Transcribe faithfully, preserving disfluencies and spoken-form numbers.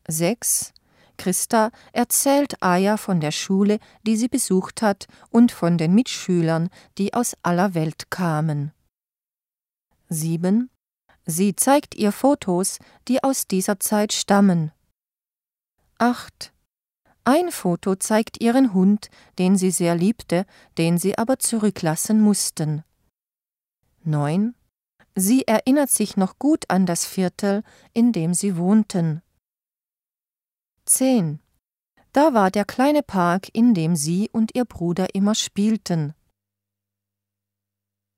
sechs. Christa erzählt Aya von der Schule, die sie besucht hat, und von den Mitschülern, die aus aller Welt kamen. sieben. Sie zeigt ihr Fotos, die aus dieser Zeit stammen. acht. Ein Foto zeigt ihren Hund, den sie sehr liebte, den sie aber zurücklassen mussten. neun. Sie erinnert sich noch gut an das Viertel, in dem sie wohnten. zehn. Da war der kleine Park, in dem sie und ihr Bruder immer spielten.